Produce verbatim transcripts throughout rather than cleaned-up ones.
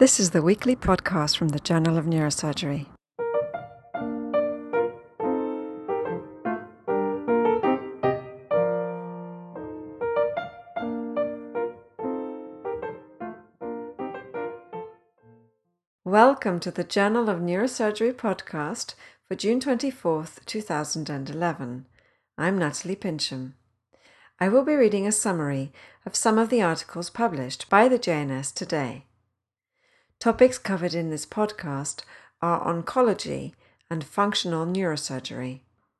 This is the weekly podcast from the Journal of Neurosurgery. Welcome to the Journal of Neurosurgery podcast for June twenty-fourth, two thousand eleven. I'm Natalie Pincham. I will be reading a summary of some of the articles published by the J N S today. Topics covered in this podcast are oncology and functional neurosurgery.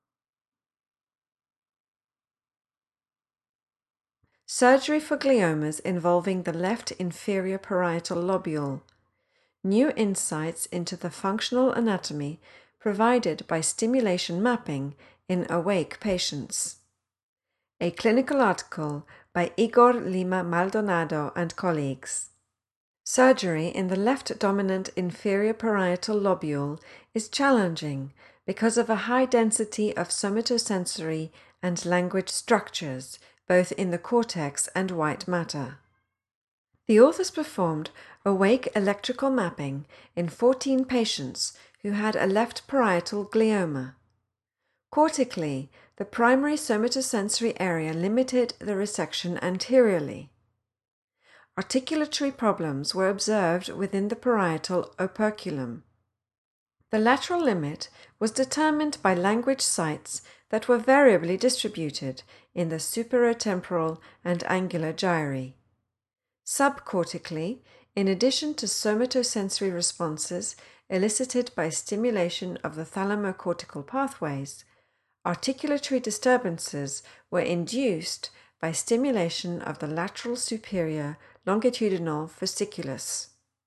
Surgery for gliomas involving the left inferior parietal lobule. New insights into the functional anatomy provided by stimulation mapping in awake patients. A clinical article by Igor Lima Maldonado and colleagues. Surgery in the left dominant inferior parietal lobule is challenging because of a high density of somatosensory and language structures, both in the cortex and white matter. The authors performed awake electrical mapping in fourteen patients who had a left parietal glioma. Cortically, the primary somatosensory area limited the resection anteriorly. Articulatory problems were observed within the parietal operculum. The lateral limit was determined by language sites that were variably distributed in the superotemporal and angular gyri. Subcortically, in addition to somatosensory responses elicited by stimulation of the thalamocortical pathways, articulatory disturbances were induced by stimulation of the lateral superior longitudinal fasciculus.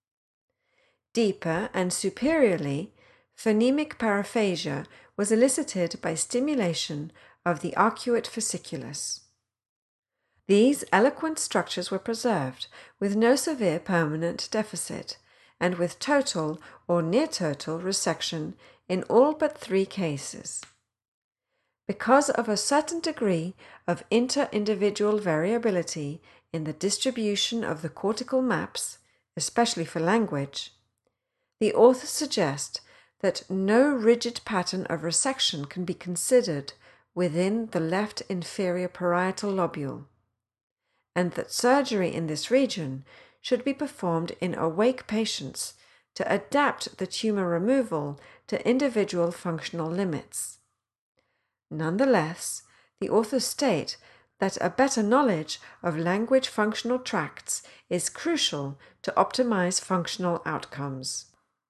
Deeper and superiorly, phonemic paraphasia was elicited by stimulation of the arcuate fasciculus. These eloquent structures were preserved with no severe permanent deficit and with total or near-total resection in all but three cases. Because of a certain degree of inter-individual variability in the distribution of the cortical maps, especially for language, the authors suggest that no rigid pattern of resection can be considered within the left inferior parietal lobule, and that surgery in this region should be performed in awake patients to adapt the tumor removal to individual functional limits. Nonetheless, the authors state that a better knowledge of language functional tracts is crucial to optimize functional outcomes.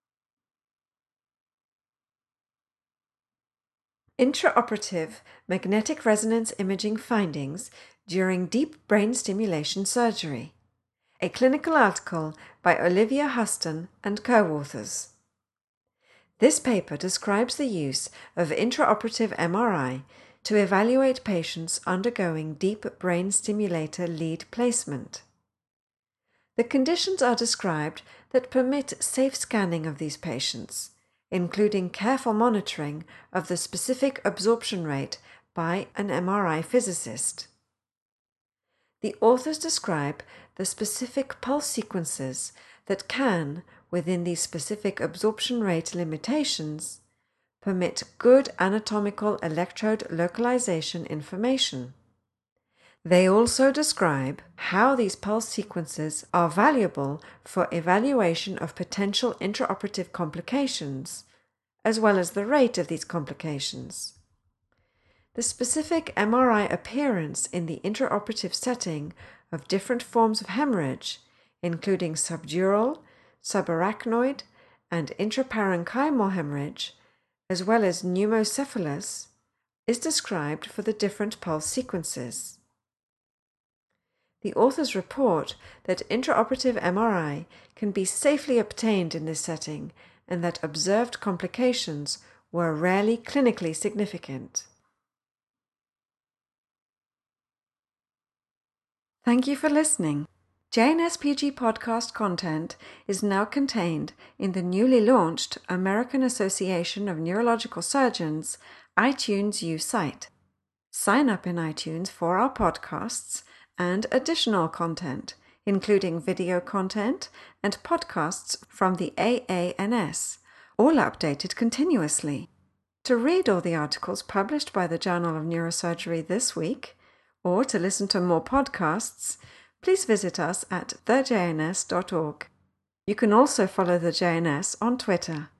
Intraoperative magnetic resonance imaging findings during deep brain stimulation surgery. A clinical article by Olivia Huston and co-authors. This paper describes the use of intraoperative M R I to evaluate patients undergoing deep brain stimulator lead placement. The conditions are described that permit safe scanning of these patients, including careful monitoring of the specific absorption rate by an M R I physicist. The authors describe the specific pulse sequences that can, within these specific absorption rate limitations, permit good anatomical electrode localization information. They also describe how these pulse sequences are valuable for evaluation of potential intraoperative complications, as well as the rate of these complications. The specific M R I appearance in the intraoperative setting of different forms of hemorrhage, including subdural, subarachnoid, and intraparenchymal hemorrhage, as well as pneumocephalus, is described for the different pulse sequences. The authors report that intraoperative M R I can be safely obtained in this setting and that observed complications were rarely clinically significant. Thank you for listening. J N S P G podcast content is now contained in the newly launched American Association of Neurological Surgeons iTunes U site. Sign up in iTunes for our podcasts and additional content, including video content and podcasts from the A A N S, all updated continuously. To read all the articles published by the Journal of Neurosurgery this week, or to listen to more podcasts, please visit us at the j n s dot org. You can also follow the J N S on Twitter.